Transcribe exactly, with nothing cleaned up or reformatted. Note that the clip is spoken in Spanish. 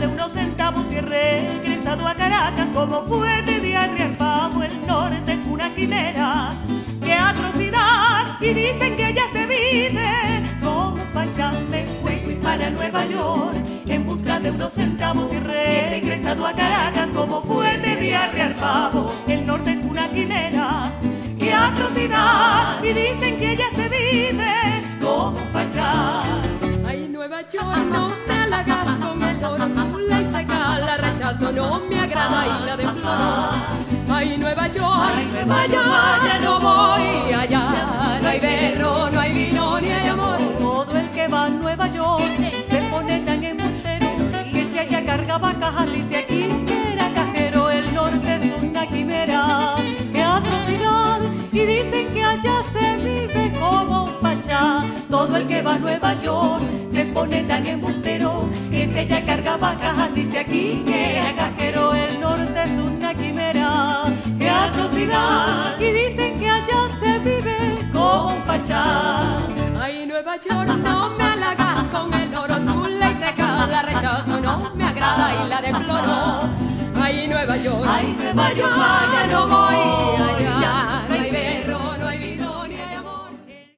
de unos centavos y he regresado a Caracas como fue de diarrea al pavo. El norte es una quimera, qué atrocidad, y dicen que allá se vive como Pachá. Me fui para Nueva York en busca de unos centavos y he regresado a Caracas como fue de diarrea al pavo. El norte es una quimera, qué atrocidad, y dicen que allá se vive como Pachá. Ay, Nueva York, no me halagas con el oro, tula y seca, la rechazo, no me agrada y la deploro. Ay, Nueva York, Ay, Nueva allá, York, ya no voy allá, no hay berro, no hay vino, ni hay amor. Todo el que va a Nueva York se pone tan embustero que si allá cargaba cajas dice aquí que era cajero. El norte es una quimera, qué atrocidad, y dicen que allá se vive como un Pachá. Todo el que va a Nueva York se pone tan embustero que si allá cargaba cajas dice aquí que era cajero. El norte es una quimera, qué atrocidad, y dicen que allá se vive como un Pachá. Ay, Nueva York, no me halagas con el oro, tula y seca, la rechazo, no me agrada y la deploro. Ay, Nueva York, Ay, Nueva York, ya no voy